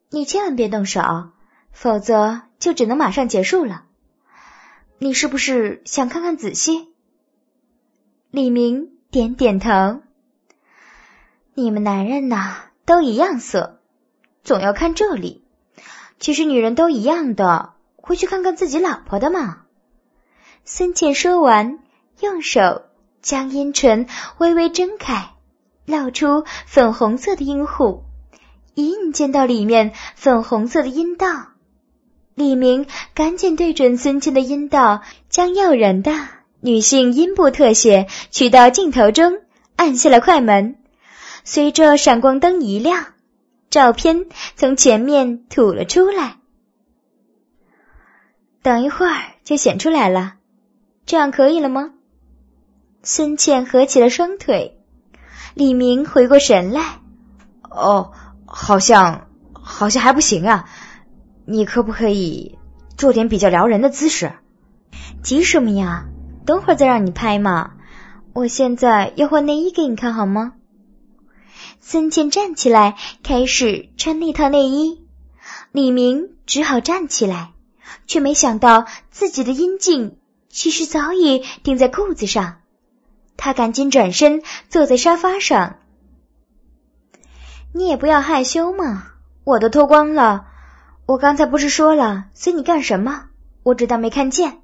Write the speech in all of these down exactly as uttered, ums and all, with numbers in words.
你千万别动手，否则就只能马上结束了。你是不是想看看仔细？李明点点头。你们男人呐，都一样色，总要看这里。其实女人都一样的，会去看看自己老婆的嘛。孙茜说完，用手将阴唇微微睁开，露出粉红色的阴户，一眼见到里面粉红色的阴道。李明赶紧对准孙茜的阴道，将诱人的女性阴部特写取到镜头中，按下了快门。随着闪光灯一亮，照片从前面吐了出来。等一会儿就显出来了，这样可以了吗？孙茜合起了双腿。李明回过神来， 哦，好像好像还不行啊，你可不可以做点比较撩人的姿势？ 急什么呀，等会儿再让你拍嘛，我现在要换内衣给你看好吗？孙茜站起来开始穿那套内衣，李明只好站起来，却没想到自己的阴茎其实早已钉在裤子上。他赶紧转身坐在沙发上。你也不要害羞嘛，我都脱光了，我刚才不是说了随你干什么，我只当没看见。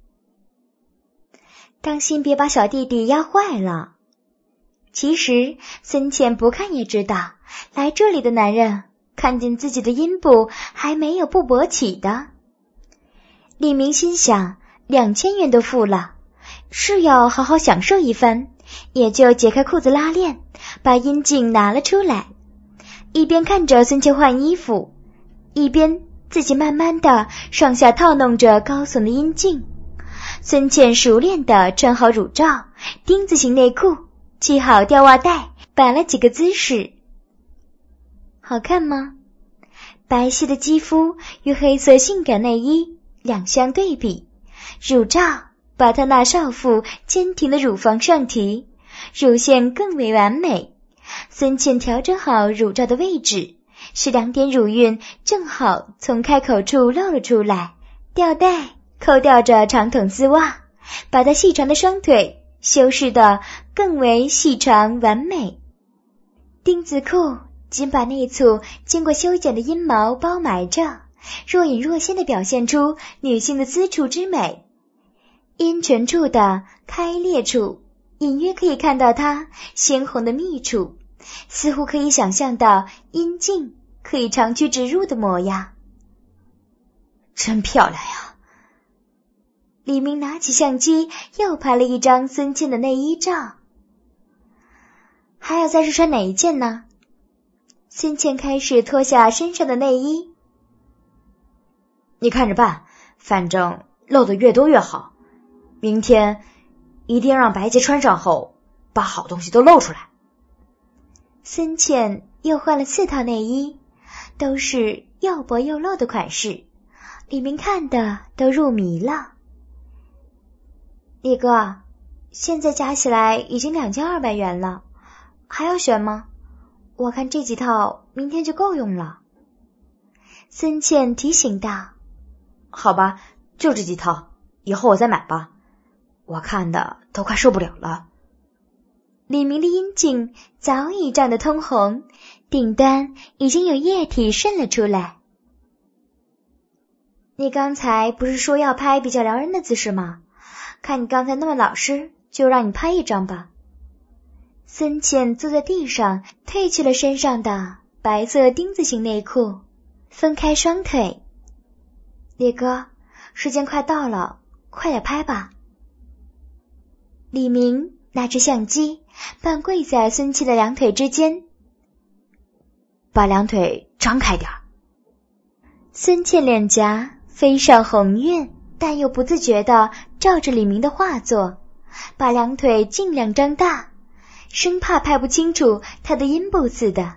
当心别把小弟弟压坏了。其实孙茜不看也知道，来这里的男人看见自己的阴部还没有不勃起的。李明心想，两千元都付了，是要好好享受一番，也就解开裤子拉链，把阴茎拿了出来，一边看着孙茜换衣服，一边自己慢慢的上下套弄着高耸的阴茎。孙茜熟练地穿好乳罩、丁字形内裤，系好吊袜带，摆了几个姿势。好看吗？白皙的肌肤与黑色性感内衣两相对比，乳罩把她那少妇坚挺的乳房上提，乳腺更为完美。孙茜调整好乳罩的位置，使两点乳晕正好从开口处露了出来，吊带扣吊着长筒丝袜，把她细长的双腿修饰得更为细长完美。丁字裤仅把那簇经过修剪的阴毛包埋着，若隐若现地表现出女性的私处之美。阴唇处的开裂处隐约可以看到她鲜红的蜜处，似乎可以想象到阴茎可以长驱直入的模样。 真漂亮呀！ 李明拿起相机又拍了一张孙茜的内衣照。还要再试穿哪一件呢？孙茜开始脱下身上的内衣。 你看着办，反正露得越多越好，明天一定让白洁穿上后把好东西都露出来。 孙茜又换了四套内衣，都是又薄又露的款式，李明看的都入迷了。李哥，现在加起来已经两千二百元了，还要选吗？我看这几套明天就够用了。孙茜提醒道。 好吧，就这几套，以后我再买吧，我看的都快受不了了。 李明的阴茎早已胀得通红，顶端已经有液体渗了出来。你刚才不是说要拍比较撩人的姿势吗？看你刚才那么老实，就让你拍一张吧。孙茜坐在地上，褪去了身上的白色丁字形内裤，分开双腿。李哥，时间快到了，快点拍吧。李明拿着相机，半跪在孙茜的两腿之间。 把两腿张开点。 孙茜脸颊飞上红晕，但又不自觉地照着李明的画作，把两腿尽量张大，生怕拍不清楚他的阴部似的。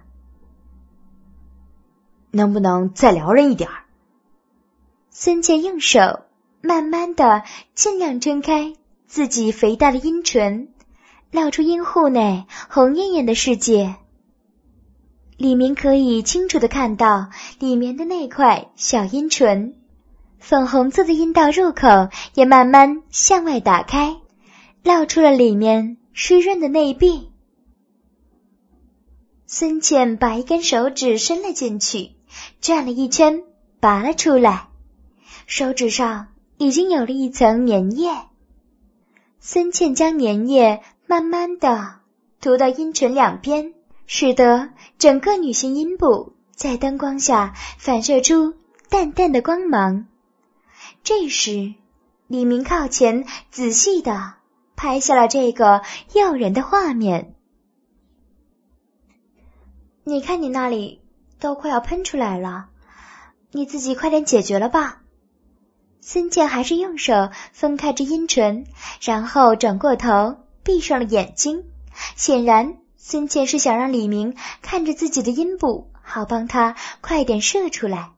能不能再撩人一点？ 孙茜用手慢慢地尽量撑开自己肥大的阴唇，露出阴户内红艳艳的世界。 李明可以清楚地看到里面的那块小阴唇，粉红色的阴道入口也慢慢向外打开，露出了里面湿润的内壁。孙茜把一根手指伸了进去，转了一圈，拔了出来，手指上已经有了一层粘液。孙茜将粘液慢慢地涂到阴唇两边，使得整个女性阴部在灯光下反射出淡淡的光芒。这时，李明靠前仔细地拍下了这个诱人的画面。你看你那里都快要喷出来了，你自己快点解决了吧。孙茜还是用手分开着阴唇，然后转过头闭上了眼睛。显然孙茜是想让李明看着自己的阴部，好帮他快点射出来。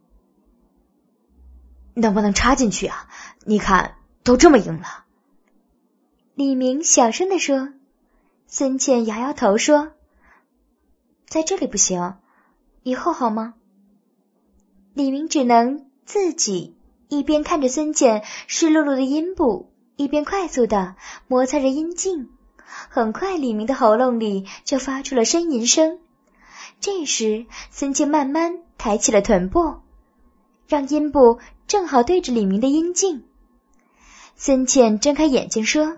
能不能插进去啊？你看都这么硬了。 李明小声地说。孙茜摇摇头说，在这里不行，以后好吗？李明只能自己一边看着孙茜湿漉漉的阴部，一边快速地摩擦着阴茎。很快李明的喉咙里就发出了呻吟声。这时孙茜慢慢抬起了臀部，让阴部正好对着李明的阴茎。孙茜睁开眼睛说，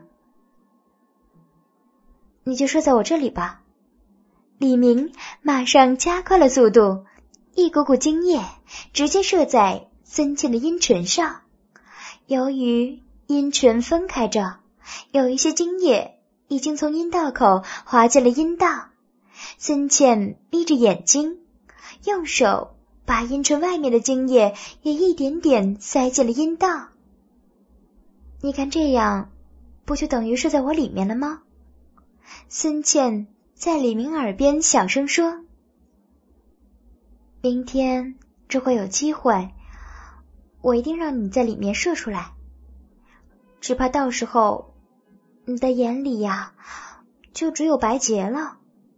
你就射在我这里吧。李明马上加快了速度，一股股精液直接射在孙茜的阴唇上。由于阴唇分开着，有一些精液已经从阴道口滑进了阴道。孙茜眯着眼睛，用手把阴唇外面的精液也一点点塞进了阴道。你看这样，不就等于射在我里面了吗？孙茜在李明耳边小声说，明天如果有机会，我一定让你在里面射出来，只怕到时候你的眼里呀，就只有白洁了。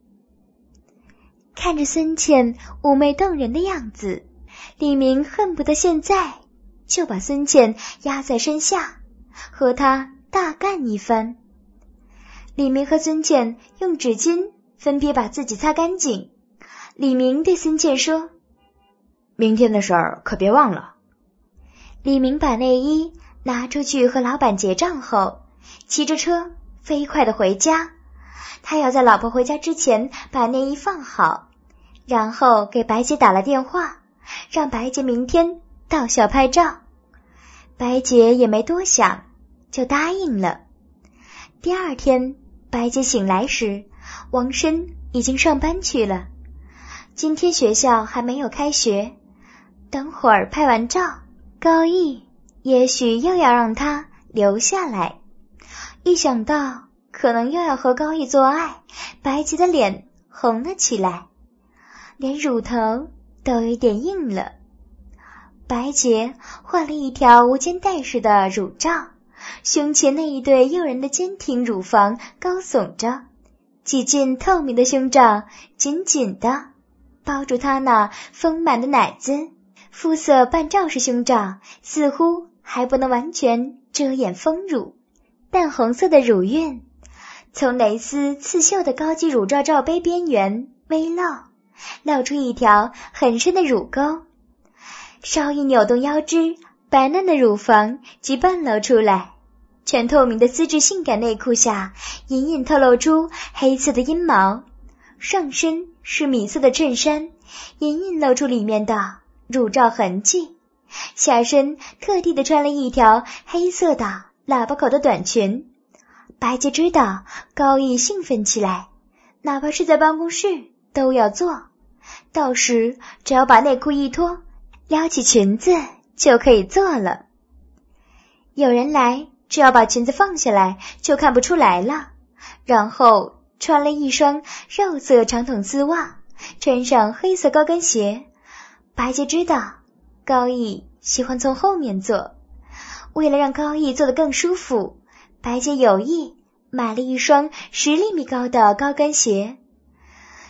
看着孙茜妩媚动人的样子，李明恨不得现在就把孙茜压在身下，和她大干一番。李明和孙茜用纸巾分别把自己擦干净。李明对孙茜说， 明天的事儿可别忘了。 李明把内衣拿出去和老板结账后，骑着车飞快地回家。他要在老婆回家之前把内衣放好，然后给白洁打了电话，让白洁明天到校拍照。白洁也没多想，就答应了。第二天白洁醒来时，王申已经上班去了。今天学校还没有开学，等会儿拍完照，高毅也许又要让他留下来。一想到可能又要和高毅做爱，白洁的脸红了起来，连乳头都有点硬了。白洁换了一条无肩带式的乳罩，胸前那一对诱人的坚挺乳房高耸着，几件透明的胸罩紧紧地包住她那丰满的奶子。肤色半罩式胸罩似乎还不能完全遮掩丰乳，淡红色的乳晕从蕾丝刺绣的高级乳罩罩杯边缘微露，露出一条很深的乳沟。稍一扭动腰肢，白嫩的乳房即半露出来。全透明的丝质性感内裤下隐隐透露出黑色的阴毛，上身是米色的衬衫，隐隐露出里面的乳罩痕迹。下身特地的穿了一条黑色的喇叭口的短裙。白洁知道高毅兴奋起来，哪怕是在办公室都要做，到时只要把内裤一脱，撩起裙子就可以做了。有人来，只要把裙子放下来就看不出来了，然后穿了一双肉色长筒丝袜，穿上黑色高跟鞋。白洁知道高毅喜欢从后面做，为了让高毅做得更舒服，白洁有意买了一双十厘米高的高跟鞋。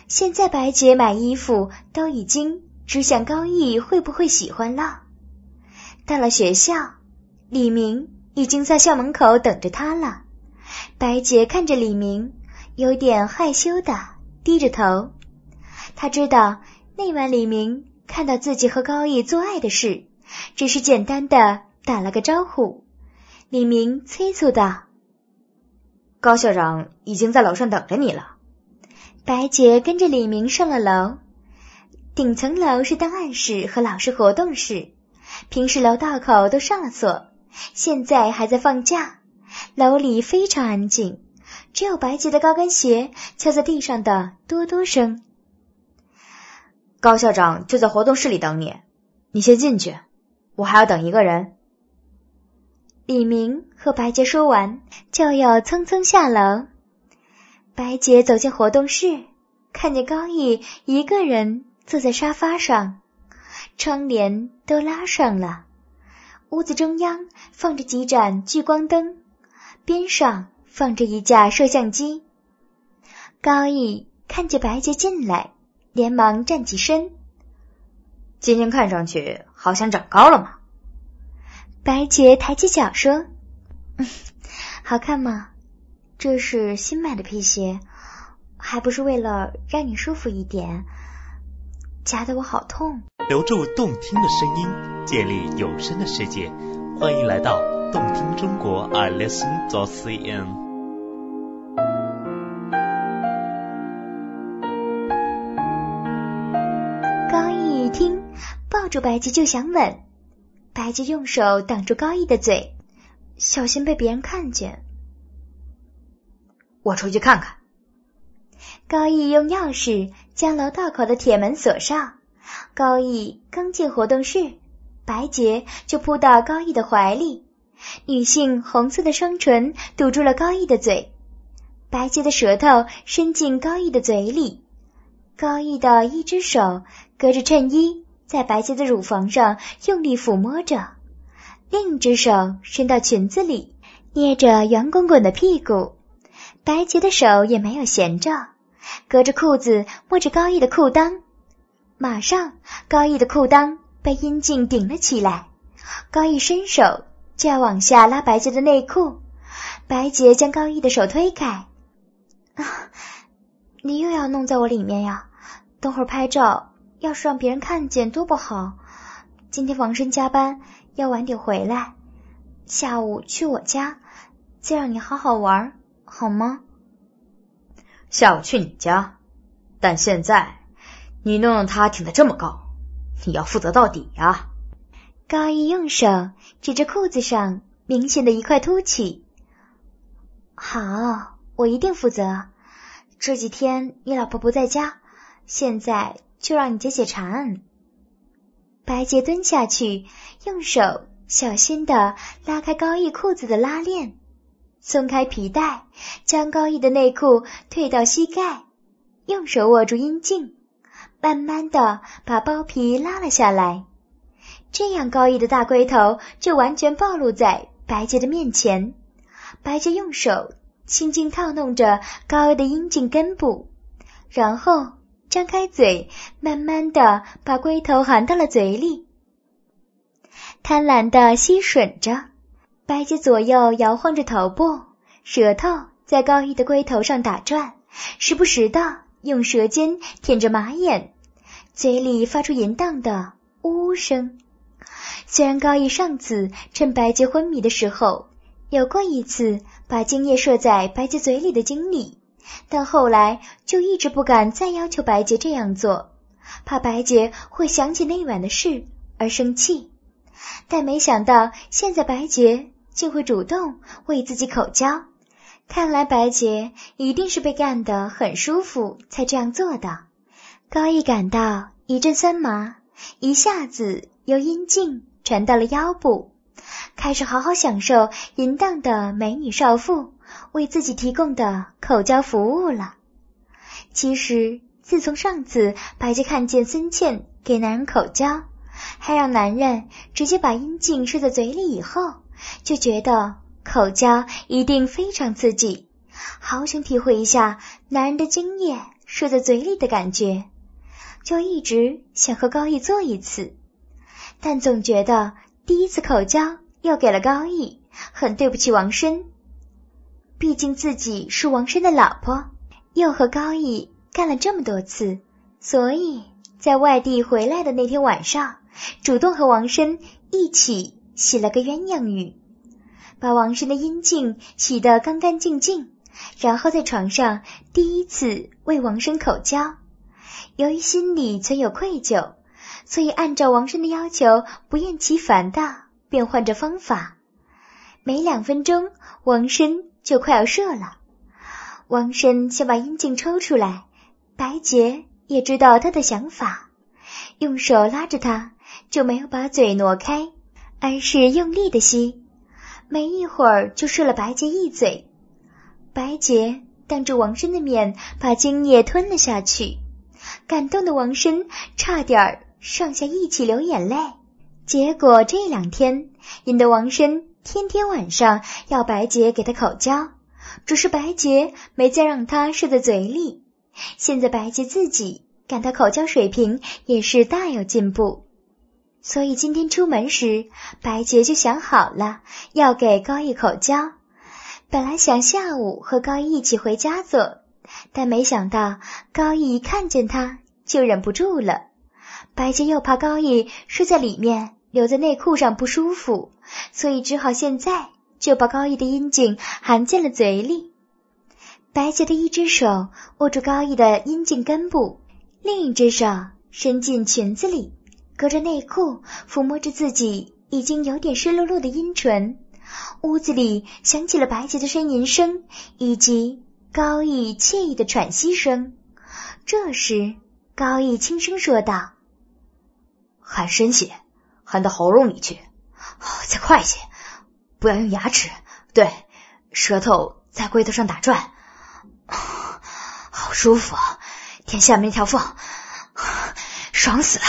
现在白洁买衣服都已经只想高毅会不会喜欢了。到了学校，李明已经在校门口等着他了。白洁看着李明，有点害羞的低着头。他知道那晚李明看到自己和高毅做爱的事，只是简单的打了个招呼。李明催促道： 高校长已经在楼上等着你了。 白洁跟着李明上了楼。顶层楼是档案室和老师活动室，平时楼道口都上了锁，现在还在放假。楼里非常安静，只有白洁的高跟鞋敲在地上的哆哆声。 高校长就在活动室里等你，你先进去，我还要等一个人。 李明和白洁说完，就又匆匆下楼。白洁走进活动室，看见高毅一个人坐在沙发上，窗帘都拉上了。屋子中央放着几盏聚光灯，边上放着一架摄像机。高毅看见白洁进来，连忙站起身。 今天看上去好像长高了嘛。 白洁抬起脚说：嗯，好看吗？这是新买的皮鞋，还不是为了让你舒服一点，夹得我好痛。 留住动听的声音，建立有声的世界，欢迎来到动听中国 I listen dot c n。 高毅一听，抱住白洁就想吻。白洁用手挡住高毅的嘴，小心被别人看见。 我出去看看。 高毅用钥匙将楼道口的铁门锁上。高毅刚进活动室，白洁就扑到高毅的怀里，女性红色的双唇堵住了高毅的嘴，白洁的舌头伸进高毅的嘴里，高毅的一只手隔着衬衣在白洁的乳房上用力抚摸着，另一只手伸到裙子里捏着圆滚滚的屁股。白洁的手也没有闲着，隔着裤子摸着高毅的裤裆。马上高毅的裤裆被阴茎顶了起来，高毅伸手就要往下拉白洁的内裤，白洁将高毅的手推开。啊，你又要弄在我里面呀，等会儿拍照要是让别人看见多不好。今天王生加班要晚点回来，下午去我家再让你好好玩，好吗？ 下午去你家，但现在你弄弄他挺得这么高，你要负责到底呀。 高毅用手指着裤子上明显的一块凸起。好，我一定负责。这几天你老婆不在家，现在就让你解解馋。白洁蹲下去，用手小心地拉开高毅裤子的拉链，松开皮带，将高毅的内裤退到膝盖，用手握住阴茎，慢慢地把包皮拉了下来，这样高毅的大龟头就完全暴露在白洁的面前。白洁用手轻轻套弄着高毅的阴茎根部，然后张开嘴，慢慢地把龟头含到了嘴里，贪婪地吸吮着。白洁左右摇晃着头部，舌头在高毅的龟头上打转，时不时地用舌尖舔着马眼，嘴里发出淫荡的呜呜声。虽然高毅上次趁白洁昏迷的时候有过一次把精液射在白洁嘴里的经历，但后来就一直不敢再要求白洁这样做，怕白洁会想起那晚的事而生气。但没想到现在白洁竟会主动为自己口交，看来白洁一定是被干得很舒服才这样做的。高毅感到一阵酸麻，一下子由阴茎传到了腰部，开始好好享受淫荡的美女少妇为自己提供的口交服务了。其实自从上次白洁看见孙茜给男人口交，还让男人直接把阴茎射在嘴里以后，就觉得口交一定非常刺激，好想体会一下男人的精液射在嘴里的感觉，就一直想和高义做一次，但总觉得第一次口交又给了高义，很对不起王申。毕竟自己是王申的老婆，又和高义干了这么多次，所以在外地回来的那天晚上，主动和王申一起洗了个鸳鸯浴，把王申的阴茎洗得干干净净，然后在床上第一次为王申口交。由于心里存有愧疚，所以按照王申的要求不厌其烦的变换着方法。没两分钟，王申就快要射了。王申想把阴茎抽出来，白洁也知道他的想法，用手拉着他，就没有把嘴挪开，而是用力的吸。没一会儿就射了白洁一嘴。白洁当着王申的面把精液吞了下去，感动的王申差点上下一起流眼泪。结果这两天引得王申天天晚上要白洁给他口交，只是白洁没再让他射在嘴里。现在白洁自己感到口交水平也是大有进步，所以今天出门时，白洁就想好了要给高义口交。本来想下午和高义一起回家做，但没想到高义一看见他就忍不住了。白洁又怕高义睡在里面留在内裤上不舒服，所以只好现在就把高义的阴茎含进了嘴里。白洁的一只手握住高义的阴茎根部，另一只手伸进裙子里，隔着内裤抚摸着自己已经有点湿漉漉的阴唇。屋子里响起了白洁的呻吟声以及高义惬意的喘息声。这时高义轻声说道： 含深些，含到喉咙里去，再快些，不要用牙齿，对，舌头在龟头上打转，好舒服，舔下面那条缝，爽死了。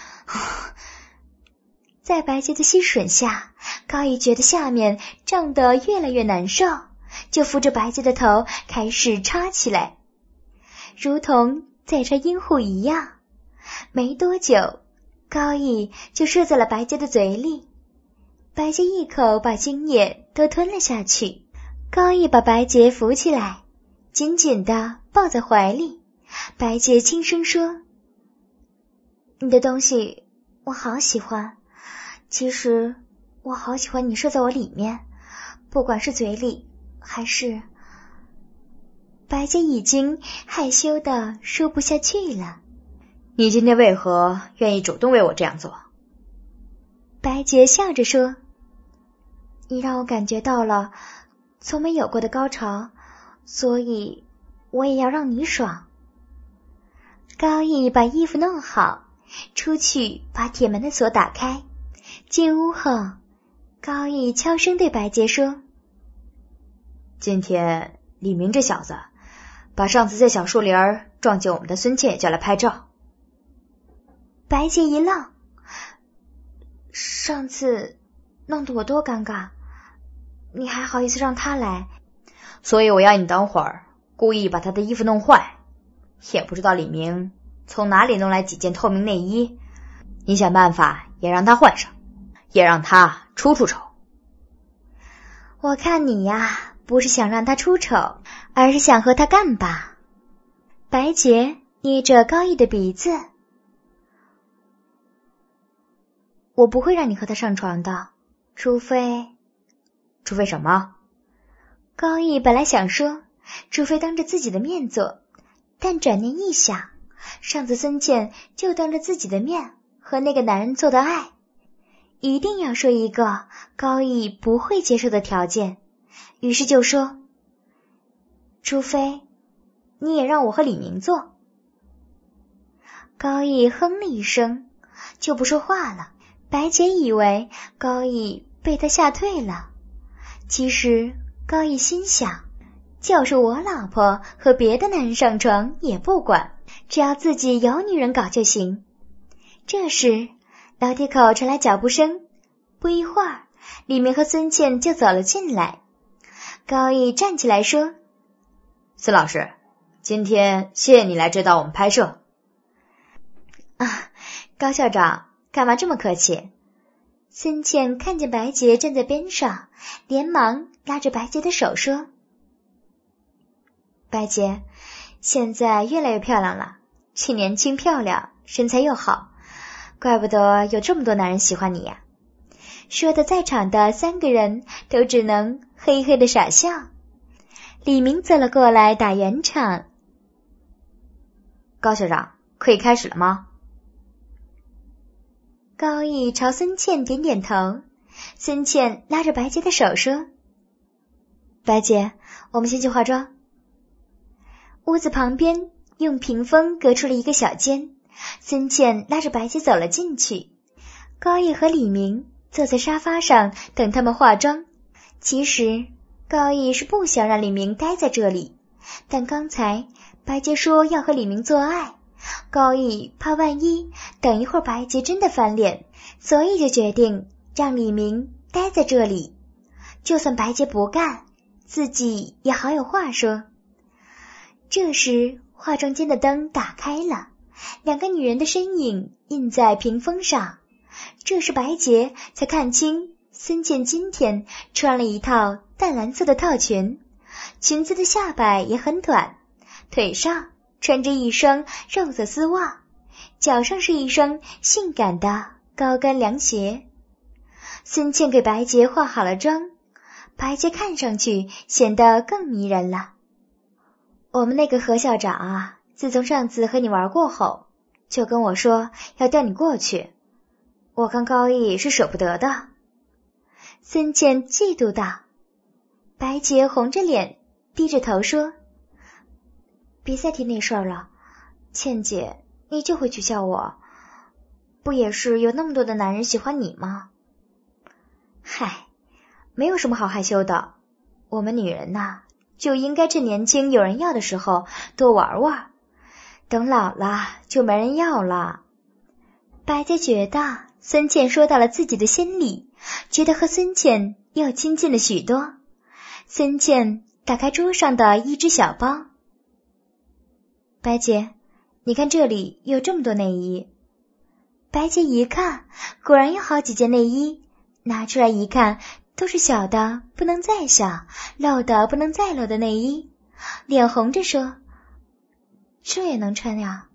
在白洁的吸吮下，高义觉得下面胀得越来越难受，就扶着白洁的头开始插起来，如同在插阴户一样。没多久，高义就射在了白洁的嘴里，白洁一口把精液都吞了下去。高义把白洁扶起来，紧紧地抱在怀里。白洁轻声说：你的东西我好喜欢，其实我好喜欢你射在我里面，不管是嘴里还是……白洁已经害羞的说不下去了。 你今天为何愿意主动为我这样做？ 白洁笑着说：你让我感觉到了从没有过的高潮，所以我也要让你爽。高义把衣服弄好，出去把铁门的锁打开。进屋后，高义悄声对白洁说： 今天李明这小子把上次在小树林撞见我们的孙倩也叫来拍照。 白洁一愣，上次弄得我多尴尬，你还好意思让他来？ 所以我要你等会儿故意把他的衣服弄坏，也不知道李明从哪里弄来几件透明内衣，你想办法也让他换上，也让他出出丑。 我看你呀，不是想让他出丑，而是想和他干吧。白洁捏着高义的鼻子：我不会让你和他上床的，除非…… 除非什么？ 高义本来想说除非当着自己的面做，但转念一想，上次孙倩就当着自己的面和那个男人做的爱，一定要说一个高义不会接受的条件，于是就说：除非你也让我和李明做。高义哼了一声，就不说话了。白洁以为高义被他吓退了，其实高义心想，就是我老婆和别的男人上床也不管，只要自己有女人搞就行。这时楼梯口传来脚步声，不一会儿李明和孙倩就走了进来。高义站起来说： 孙老师， 今天谢谢你来指导我们拍摄。 啊，高校长，干嘛这么客气？孙茜看见白洁站在边上，连忙拉着白洁的手说：白洁，现在越来越漂亮了，既年轻漂亮，身材又好，怪不得有这么多男人喜欢你呀。说的在场的三个人都只能嘿嘿的傻笑。李明走了过来打圆场。 高校长，可以开始了吗？ 高毅朝孙茜点点头，孙茜拉着白洁的手说：白洁，我们先去化妆。屋子旁边用屏风隔出了一个小间，孙茜拉着白洁走了进去。高毅和李明坐在沙发上等他们化妆。其实高毅是不想让李明待在这里，但刚才白洁说要和李明做爱，高毅怕万一等一会儿白洁真的翻脸，所以就决定让李明待在这里。就算白洁不干，自己也好有话说。这时化妆间的灯打开了，两个女人的身影映在屏风上。这时白洁才看清孙茜今天穿了一套淡蓝色的套裙，裙子的下摆也很短，腿上穿着一双肉色丝袜，脚上是一双性感的高跟凉鞋。孙茜给白洁化好了妆，白洁看上去显得更迷人了。我们那个何校长啊，自从上次和你玩过后，就跟我说要调你过去，我看高毅是舍不得的。孙茜嫉妒道。白洁红着脸低着头说：别再提那事儿了，茜姐，你就会取笑我，不也是有那么多的男人喜欢你吗？嗨，没有什么好害羞的，我们女人呐，就应该趁年轻有人要的时候多玩玩，等老了就没人要了。白洁觉得孙茜说到了自己的心里，觉得和孙茜又亲近了许多。孙茜打开桌上的一只小包。白洁，你看这里有这么多内衣。白洁一看，果然有好几件内衣，拿出来一看，都是小的不能再小，露的不能再露的内衣，脸红着说：这也能穿呀？